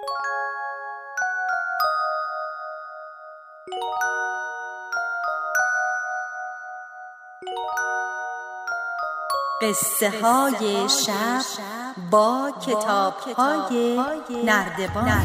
قصه های شب با کتاب های نردبان.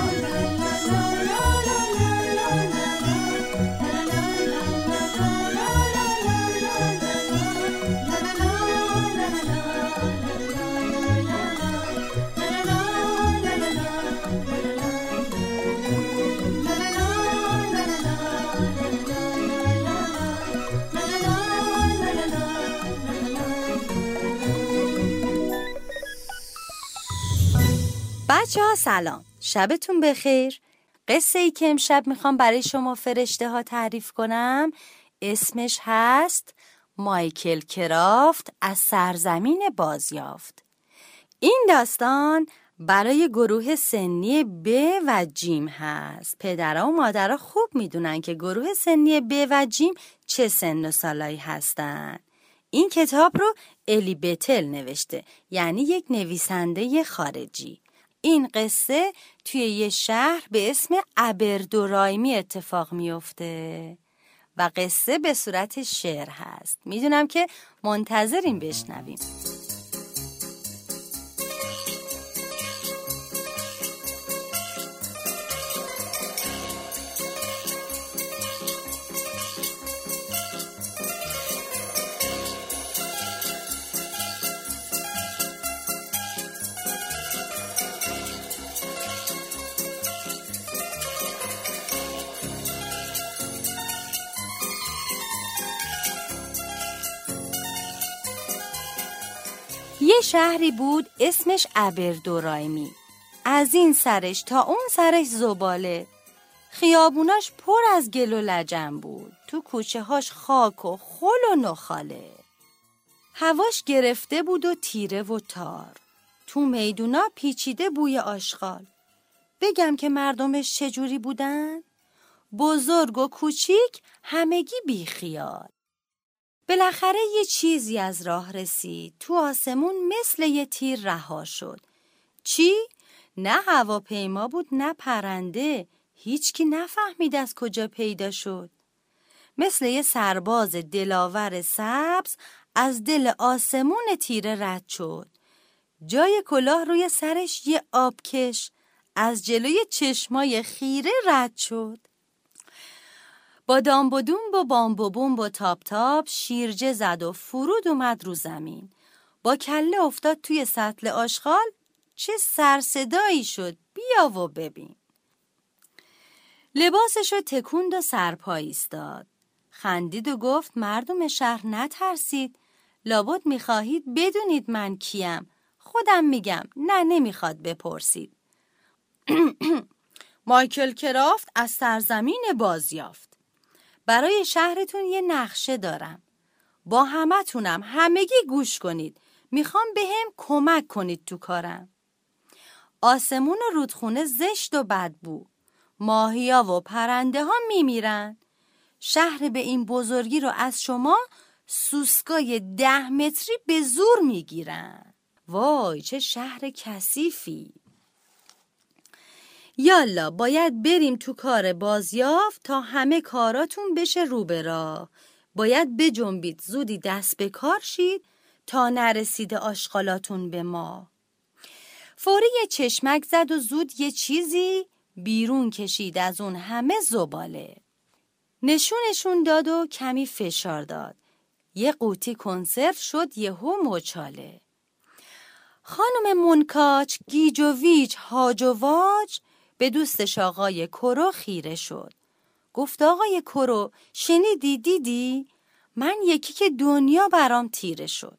بچه‌ها سلام، شبتون بخیر. قصه ای که امشب میخوام برای شما فرشته ها تعریف کنم اسمش هست مایکل کرافت از سرزمین بازیافت. این داستان برای گروه سنی ب و جیم هست. پدرها و مادرها خوب میدونن که گروه سنی ب و جیم چه سن و سالایی هستن. این کتاب رو الی بتل نوشته، یعنی یک نویسنده خارجی. این قصه توی یه شهر به اسم ابردورایمی اتفاق میفته و قصه به صورت شعر هست. میدونم که منتظرین بشنویم. یه شهری بود اسمش ابردورایمی. از این سرش تا اون سرش زباله. خیابوناش پر از گل و لجن بود. تو کوچه هاش خاک و خل و نخاله. هواش گرفته بود و تیره و تار. تو میدونا پیچیده بوی آشغال. بگم که مردمش چجوری بودن؟ بزرگ و کوچیک همگی بی خیال. بالاخره یه چیزی از راه رسید. تو آسمون مثل یه تیر رها شد. چی؟ نه هواپیما بود نه پرنده. هیچکی نفهمید از کجا پیدا شد. مثل یه سرباز دلاور سبز از دل آسمون تیره رد شد. جای کلاه روی سرش یه آبکش از جلوی چشمای خیره رد شد. با دامب و دومب و بامب و بومب و تاپ تاپ شیرجه زد و فرود اومد رو زمین. با کله افتاد توی سطل آشغال. چه سرصدایی شد، بیا و ببین. لباسشو تکوند و سرپا ایستاد. خندید و گفت مردم شهر نترسید. لابد میخواهید بدونید من کیم. خودم میگم، نه نمیخواد بپرسید. مایکل کرافت از سرزمین بازیافت. برای شهرتون یه نقشه دارم. با همتونم همگی گوش کنید. میخوام بهم کمک کنید تو کارم. آسمون و رودخونه زشت و بدبو. ماهیا و پرنده ها میمیرن. شهر به این بزرگی رو از شما سوسکای 10 متری به زور میگیرن. وای چه شهر کثیفی. یالا باید بریم تو کار بازیافت تا همه کاراتون بشه رو به راه. باید بجنبید زودی دست به کار شید تا نرسیده آشغالاتون به ما. فوری یه چشمک زد و زود یه چیزی بیرون کشید از اون همه زباله. نشونشون داد و کمی فشار داد. یه قوطی کنسرو شد یهو مچاله. خانم منکاچ گیج و ویج هاج و واج به دوستش آقای کرو خیره شد. گفت آقای کرو شنیدی دیدی؟ من یکی که دنیا برام تیره شد.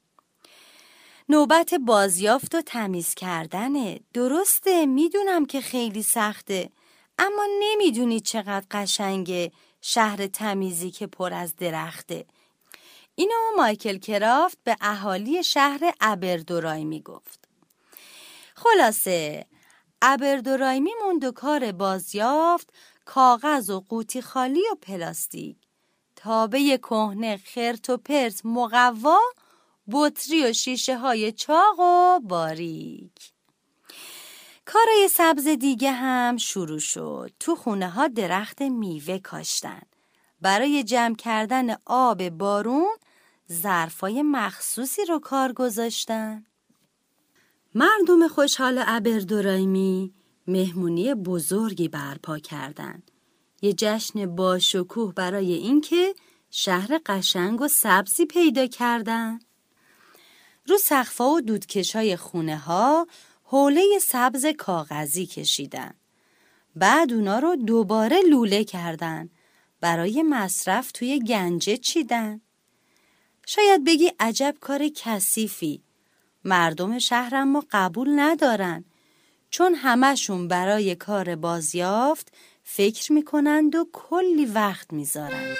نوبت بازیافت و تمیز کردنه. درسته میدونم که خیلی سخته، اما نمیدونی چقدر قشنگه شهر تمیزی که پر از درخته. اینو مایکل کرافت به اهالی شهر ابردورایمی گفت. خلاصه ابردورایمی موند و کار بازیافت کاغذ و قوطی خالی و پلاستیک، تابه کهنه، خرت و پرت، مقوا، بطری و شیشه های چاق و باریک. کارای سبز دیگه هم شروع شد. تو خونه ها درخت میوه کاشتن. برای جمع کردن آب بارون ظرفای مخصوصی رو کار گذاشتن. مردم خوشحال ابردرایمی مهمونی بزرگی برپا کردن. یه جشن باشکوه برای اینکه شهر قشنگ و سبزی پیدا کردن. رو سقف‌ها و دودکش‌های خونه‌ها حوله سبز کاغذی کشیدن. بعد اونا رو دوباره لوله کردن. برای مصرف توی گنجه چیدن. شاید بگی عجب کار کثیفی. مردم شهر اما قبول ندارن، چون همشون برای کار بازیافت فکر میکنند و کلی وقت میذارن.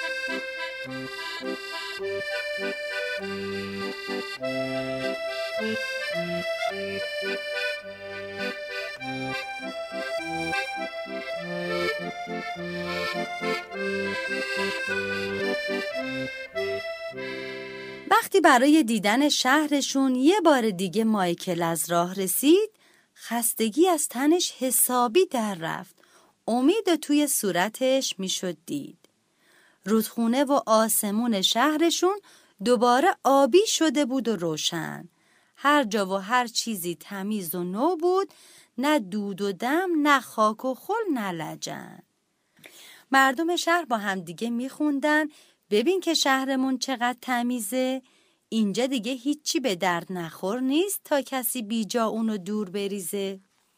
وقتی برای دیدن شهرشون یه بار دیگه مایکل از راه رسید، خستگی از تنش حسابی در رفت. امید توی صورتش میشد دید. رودخونه و آسمون شهرشون دوباره آبی شده بود و روشن. هر جا و هر چیزی تمیز و نو بود، نه دود و دم، نه خاک و خل، نه لجن. مردم شهر با هم دیگه میخوندن ببین که شهرمون چقدر تمیزه. اینجا دیگه هیچی به درد نخور نیست تا کسی بی جا اونو دور بریزه.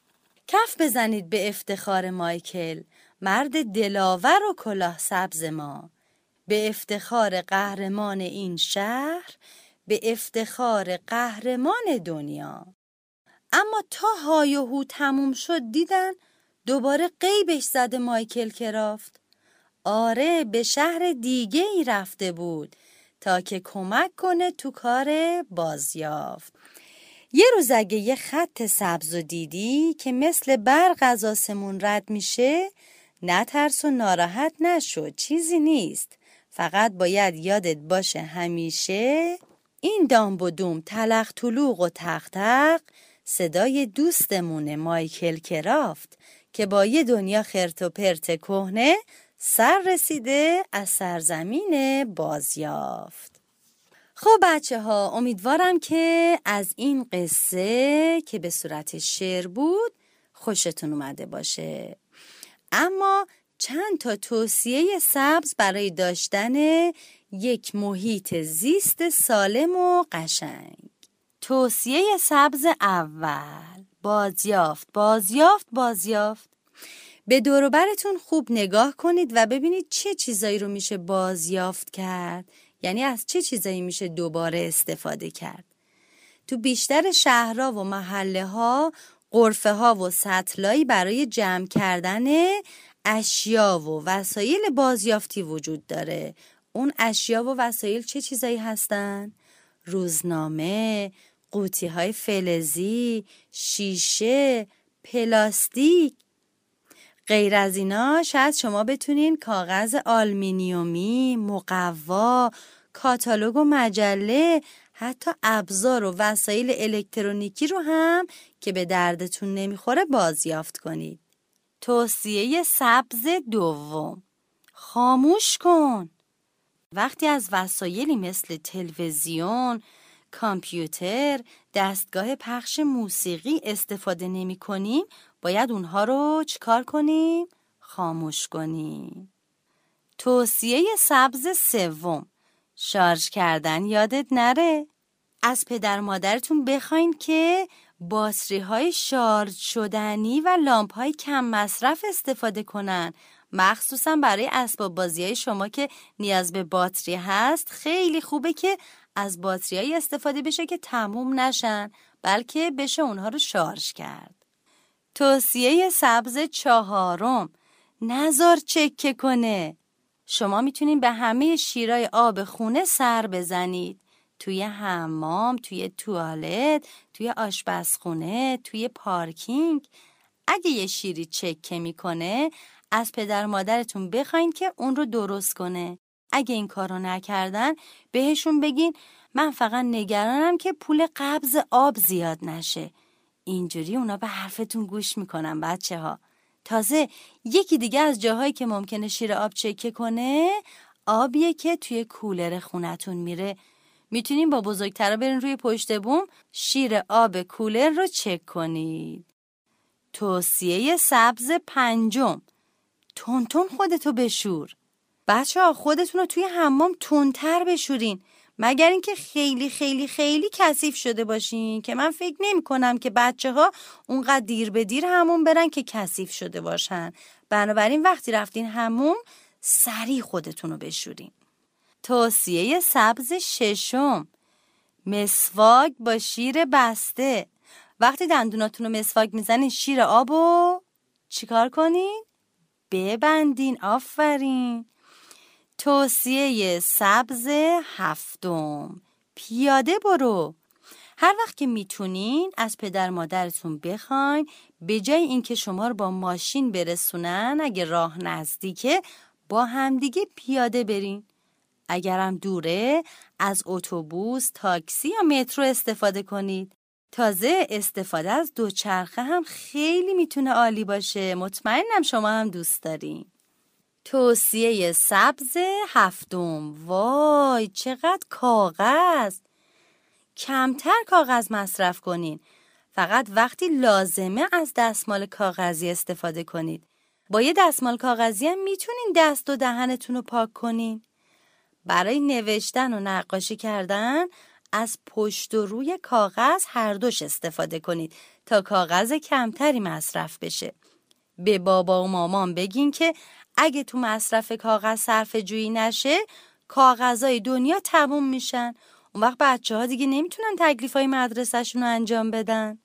کف بزنید به افتخار مایکل، مرد دلاور و کلاه سبز ما. به افتخار قهرمان این شهر، به افتخار قهرمان دنیا. اما تا های و هو تموم شد دیدن دوباره غیبش زده مایکل کرافت. آره، به شهر دیگه ای رفته بود تا که کمک کنه تو کار بازیافت. یه روز اگه یه خط سبز رو دیدی که مثل برق از آسمون رد میشه، نترس و ناراحت نشو، چیزی نیست. فقط باید یادت باشه همیشه این دامب و دوم، تلق طلوق و تق تق صدای دوستمونه مایکل کرافت که با یه دنیا خرت و پرت کهنه سر رسیده از سرزمین بازیافت. خب بچه ها، امیدوارم که از این قصه که به صورت شعر بود خوشتون اومده باشه. اما چند تا توصیه سبز برای داشتن یک محیط زیست سالم و قشنگ. توصیه سبز اول: بازیافت، بازیافت، بازیافت. به دور و برتون خوب نگاه کنید و ببینید چه چیزایی رو میشه بازیافت کرد. یعنی از چه چیزایی میشه دوباره استفاده کرد. تو بیشتر شهرها و محله ها غرفه ها و سطلایی برای جمع کردن اشیا و وسایل بازیافتی وجود داره. اون اشیا و وسایل چه چیزایی هستن؟ روزنامه، قوطی های فلزی، شیشه، پلاستیک. غیر از اینا شاید شما بتونین کاغذ آلومینیومی، مقوا، کاتالوگ و مجله، حتی ابزار و وسایل الکترونیکی رو هم که به دردتون نمیخوره بازیافت کنید. توصیه سبز دوم: خاموش کن. وقتی از وسایلی مثل تلویزیون، کامپیوتر، دستگاه پخش موسیقی استفاده نمی کنیم، باید اونها رو چیکار کنیم؟ خاموش کنیم. توصیه سبز سوم: شارژ کردن یادت نره. از پدر مادرتون بخواین که باتری های شارژ شدنی و لامپ های کم مصرف استفاده کنن. مخصوصا برای اسباب بازی های شما که نیاز به باتری هست، خیلی خوبه که از باتری های استفاده بشه که تموم نشن، بلکه بشه اونها رو شارژ کرد. توصیه سبز چهارم: نذار چکه کنه. شما میتونین به همه شیرای آب خونه سر بزنید. توی حمام، توی توالت، توی آشپزخونه، توی پارکینگ. اگه یه شیری چکه میکنه، از پدر مادرتون بخواین که اون رو درست کنه. اگه این کارو نکردن، بهشون بگین من فقط نگرانم که پول قبض آب زیاد نشه. اینجوری اونا به حرفتون گوش میکنن بچه ها. تازه یکی دیگه از جاهایی که ممکنه شیر آب چکه کنه آبیه که توی کولر خونتون میره. میتونین با بزرگترا برین روی پشت بوم شیر آب کولر رو چک کنید. توصیه سبز 5: تون خودتو بشور. بچه ها خودتون رو توی حمام تندتر بشورین، مگر اینکه خیلی خیلی خیلی کثیف شده باشین که من فکر نمی کنم که بچه ها اونقدر دیر به دیر حموم برن که کثیف شده باشن. بنابراین وقتی رفتین حموم سریع خودتون رو بشورین. توصیه سبز 6: مسواک با شیر بسته. وقتی دندوناتون رو مسواک میزنین شیر آبو چیکار کنین؟ ببندین. آفرین. توصیه سبز 7: پیاده برو. هر وقت که میتونین از پدر مادرتون بخواین به جای اینکه شما رو با ماشین برسونن، اگه راه نزدیکه با همدیگه پیاده برین. اگرم دوره از اتوبوس، تاکسی یا مترو استفاده کنید. تازه استفاده از دوچرخه هم خیلی میتونه عالی باشه. مطمئنم شما هم دوست دارین. توصیه سبز 7: وای چقدر کاغذ. کمتر کاغذ مصرف کنین. فقط وقتی لازمه از دستمال کاغذی استفاده کنید. با یه دستمال کاغذی هم میتونین دست و دهنتون رو پاک کنین. برای نوشتن و نقاشی کردن از پشت و روی کاغذ هر دوش استفاده کنید تا کاغذ کمتری مصرف بشه. به بابا و مامان بگین که اگه تو مصرف کاغذ صرفه جویی نشه کاغذهای دنیا تموم میشن. اون وقت بچه ها دیگه نمیتونن تکلیفای مدرسه‌شون رو انجام بدن.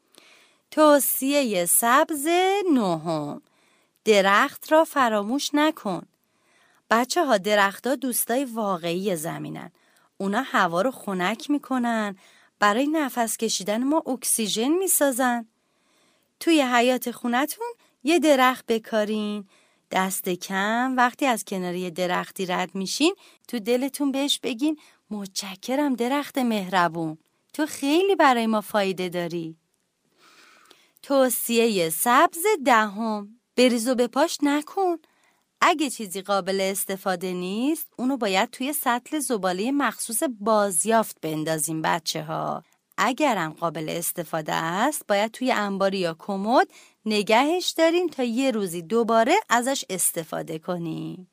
توصیه سبز 9: درخت را فراموش نکن. بچه ها درخت ها دوستای واقعی زمینن. اونا هوا رو خنک میکنن، برای نفس کشیدن ما اکسیژن میسازن. توی حیاط خونتون یه درخت بکارین. دست کم وقتی از کنار یه درختی رد میشین تو دلتون بهش بگین متشکرم درخت مهربون، تو خیلی برای ما فایده داری. توصیه سبز 10: بریز و بپاش نکن. اگه چیزی قابل استفاده نیست اونو باید توی سطل زباله مخصوص بازیافت بندازیم بچه ها. اگرم قابل استفاده است باید توی انبار یا کمد نگهش داریم تا یه روزی دوباره ازش استفاده کنیم.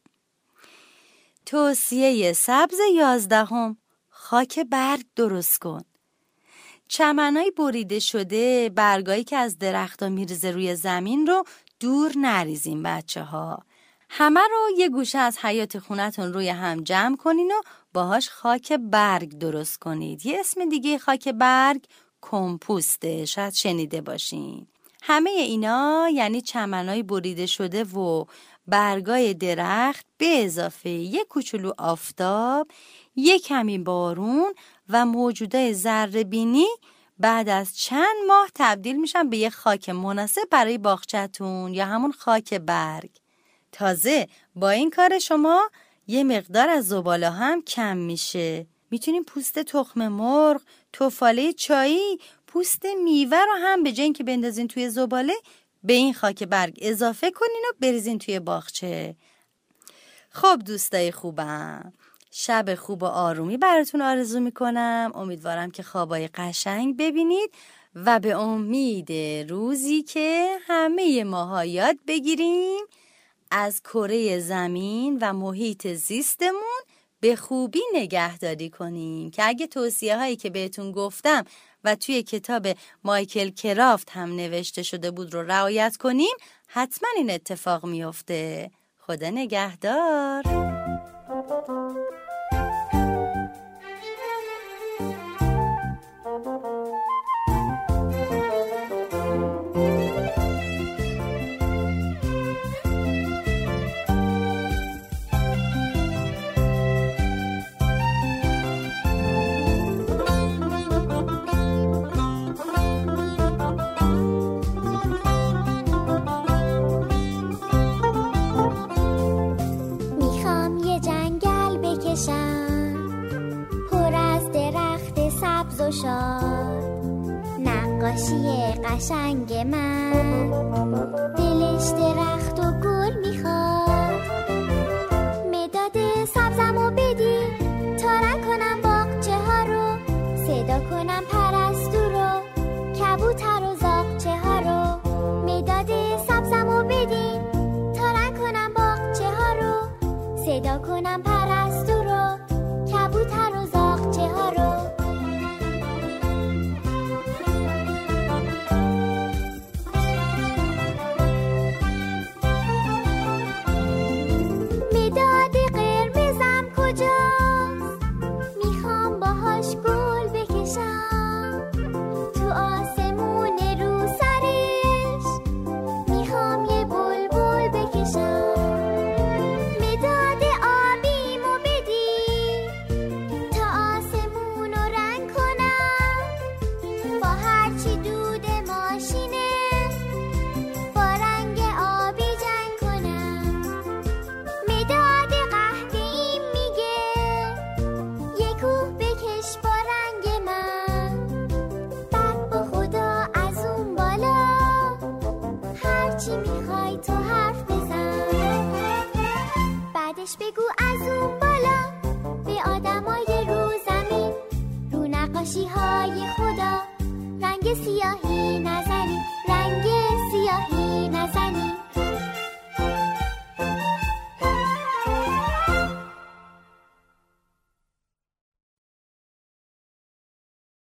توصیه سبز 11: خاک برگ درست کن. چمنای بریده شده، برگایی که از درخت‌ها میریزه روی زمین رو دور نریزیم بچه ها. همه رو یه گوشه از حیاط خونتون روی هم جمع کنین و باهاش خاک برگ درست کنید. یه اسم دیگه خاک برگ کمپوسته، شاید شنیده باشین. همه اینا یعنی چمنای بریده شده و برگای درخت به اضافه یک کوچولو آفتاب، یک کمی بارون و موجودای ذره‌بینی بعد از چند ماه تبدیل میشن به یک خاک مناسب برای باغچه‌تون یا همون خاک برگ. تازه با این کار شما یه مقدار از زباله هم کم میشه. میتونین پوست تخم مرغ، تفاله چایی، پوست میوه رو هم به جای اینکه بندازین توی زباله به این خاک برگ اضافه کنین و بریزین توی باغچه. خب دوستای خوبم، شب خوب و آرومی براتون آرزو میکنم. امیدوارم که خوابای قشنگ ببینید و به امید روزی که همه ماها یاد بگیریم از کره زمین و محیط زیستمون به خوبی نگهداری کنیم که اگه توصیه هایی که بهتون گفتم و توی کتاب مایکل کرافت هم نوشته شده بود رو رعایت کنیم حتما این اتفاق میفته. خدا نگهدار. وحشی قشنگ من، دلش درخت و گل میخواد. مداد سبزمو بدی تا رنگ کنم باغچه ها رو، صدا کنم پرستو رو، کبوتر و زاغچه ها رو. مداد سبزمو بدی تا رنگ کنم باغچه ها رو، صدا کنم پرستو رو، کبوتر و زاغچه ها رو. مداد قرمزم کجاست؟ میخوام باهاش گل بکشم تو آسمون رو سرش، میخوام یه بلبل بکشم. مداد آبیمو بدی تا آسمون رو رنگ کنم، با هرچی دود ماشینه با رنگ آبی جنگ کنم. مداد قهوه‌ایم میگه یه کوه بکش با رنگ من، بعد با خدا از اون بالا هرچی میخوای تو حرف بزن. بعدش بگو